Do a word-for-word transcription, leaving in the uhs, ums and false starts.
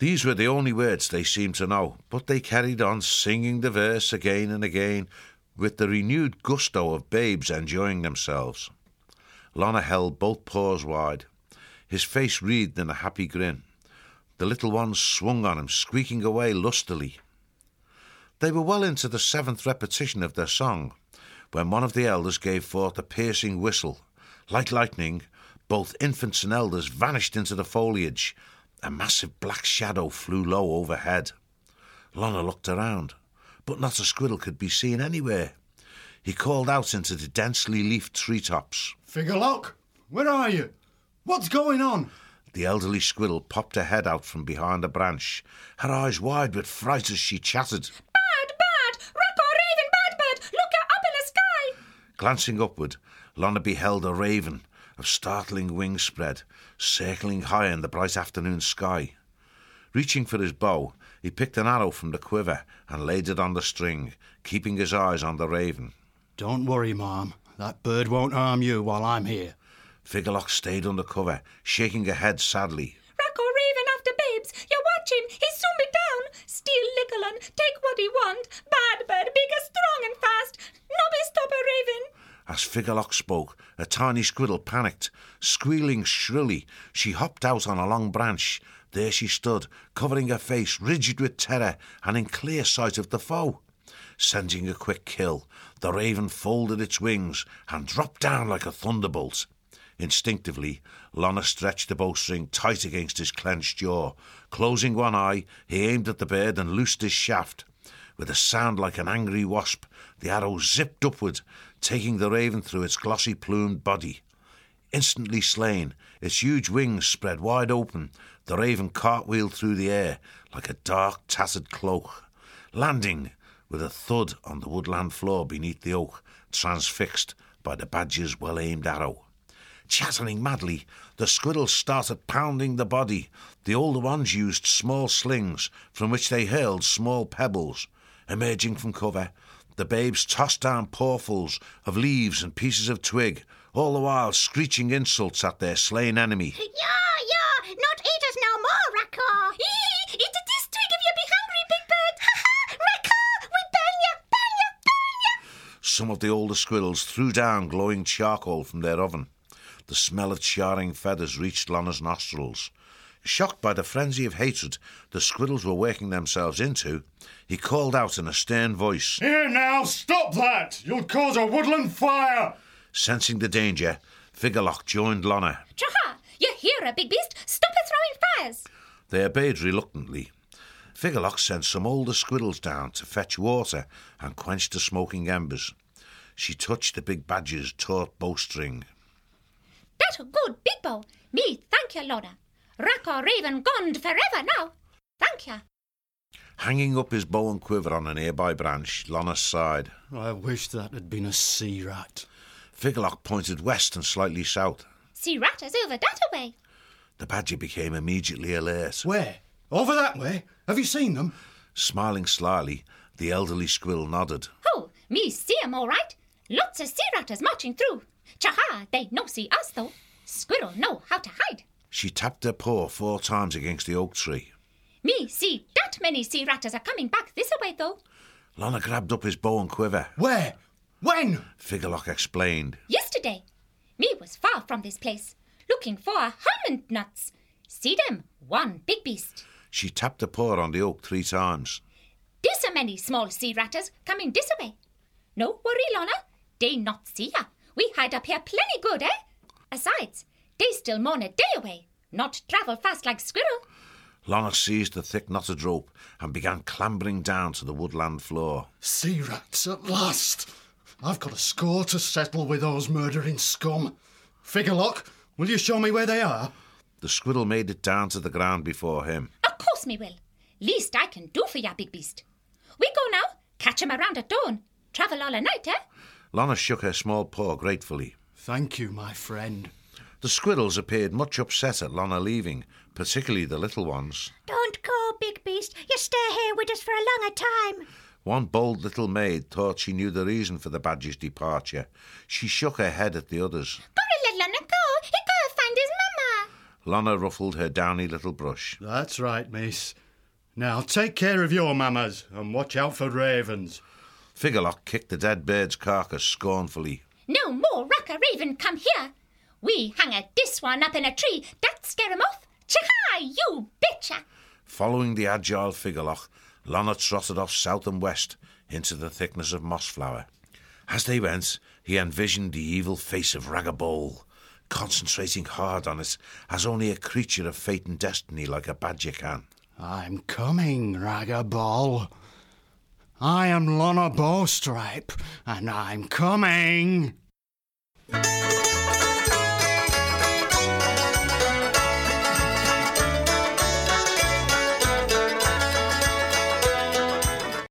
These were the only words they seemed to know, but they carried on singing the verse again and again with the renewed gusto of babes enjoying themselves. Lorna held both paws wide, his face wreathed in a happy grin. The little ones swung on him, squeaking away lustily. They were well into the seventh repetition of their song, when one of the elders gave forth a piercing whistle. Like lightning, both infants and elders vanished into the foliage. A massive black shadow flew low overhead. Lorna looked around, but not a squirrel could be seen anywhere. He called out into the densely leafed treetops. Figurlock, where are you? What's going on? The elderly squirrel popped her head out from behind a branch, her eyes wide with fright as she chattered. Bad, bad! Racco, raven, bad bird! Look up in the sky! Glancing upward, Lorna beheld a raven of startling wing spread, circling high in the bright afternoon sky. Reaching for his bow, he picked an arrow from the quiver and laid it on the string, keeping his eyes on the raven. Don't worry, Mom. That bird won't harm you while I'm here. Figurlock stayed under cover, shaking her head sadly. Racco, raven after babes! You watch him! He'll soon be down! Steal Lickleon, take what he want! Bad bird, big and strong and fast! Nobby stop a raven! As Figurlock spoke, a tiny squirrel panicked. Squealing shrilly, she hopped out on a long branch. There she stood, covering her face, rigid with terror and in clear sight of the foe. Sending a quick kill, the raven folded its wings and dropped down like a thunderbolt. Instinctively, Lorna stretched the bowstring tight against his clenched jaw. Closing one eye, he aimed at the bird and loosed his shaft. With a sound like an angry wasp, the arrow zipped upward, taking the raven through its glossy plumed body. Instantly slain, its huge wings spread wide open, the raven cartwheeled through the air like a dark, tattered cloak, landing with a thud on the woodland floor beneath the oak, transfixed by the badger's well-aimed arrow. Chattering madly, the squirrels started pounding the body. The older ones used small slings from which they hurled small pebbles. Emerging from cover, the babes tossed down pawfuls of leaves and pieces of twig, all the while screeching insults at their slain enemy. Yeah, yeah, not eat us no more, Racco. Eat this twig if you be hungry, big bird! Ha ha! Racco, we burn ya, burn ya, burn ya! Some of the older squirrels threw down glowing charcoal from their oven. The smell of charring feathers reached Lorna's nostrils. Shocked by the frenzy of hatred the squirrels were working themselves into, he called out in a stern voice. Here now, stop that! You'll cause a woodland fire! Sensing the danger, Figurlock joined Lorna. Chaha! You hear a big beast? Stop it throwing fires! They obeyed reluctantly. Figurlock sent some older squirrels down to fetch water and quench the smoking embers. She touched the big badger's taut bowstring. That a good big bow. Me thank you, Lorna. Racco raven gone forever now. Thank you. Hanging up his bow and quiver on a nearby branch, Lorna sighed. I wish that had been a sea rat. Figurlock pointed west and slightly south. See rat is over that way. The badger became immediately alert. Where? Over that way? Have you seen them? Smiling slyly, the elderly squirrel nodded. Oh, me see 'em all right. Lots of sea ratters marching through. Chaha, they no see us though. Squirrel know how to hide. She tapped her paw four times against the oak tree. Me see that many sea ratters are coming back this way though. Lorna grabbed up his bow and quiver. Where? When? Figurlock explained. Yesterday. Me was far from this place, looking for almond nuts. See them? One big beast. She tapped her paw on the oak three times. This a many small sea ratters coming this way. No worry, Lorna. They not see ya. We hide up here plenty good, eh? Besides, they still more a day away. Not travel fast like squirrel. Lorna seized the thick knotted rope and began clambering down to the woodland floor. Sea rats at last! I've got a score to settle with those murdering scum. Figurlock, will you show me where they are? The squirrel made it down to the ground before him. Of course me will. Least I can do for ya, big beast. We go now. Catch 'em around at dawn. Travel all a night, eh? Lorna shook her small paw gratefully. Thank you, my friend. The squirrels appeared much upset at Lorna leaving, particularly the little ones. Don't go, big beast. You stay here with us for a longer time. One bold little maid thought she knew the reason for the badger's departure. She shook her head at the others. Gotta let Lorna go. He gotta find his mama. Lonna ruffled her downy little brush. That's right, miss. Now take care of your mamas and watch out for ravens. Figurlock kicked the dead bird's carcass scornfully. No more Racker Raven come here. We hang a this one up in a tree. That scare him off. Chah, you bitcha! Following the agile Figurlock, Lonna trotted off south and west into the thickness of Mossflower. As they went, he envisioned the evil face of Ragabole, concentrating hard on it as only a creature of fate and destiny like a badger can. I'm coming, Ragabole. I am Lonna Bowstripe, and I'm coming.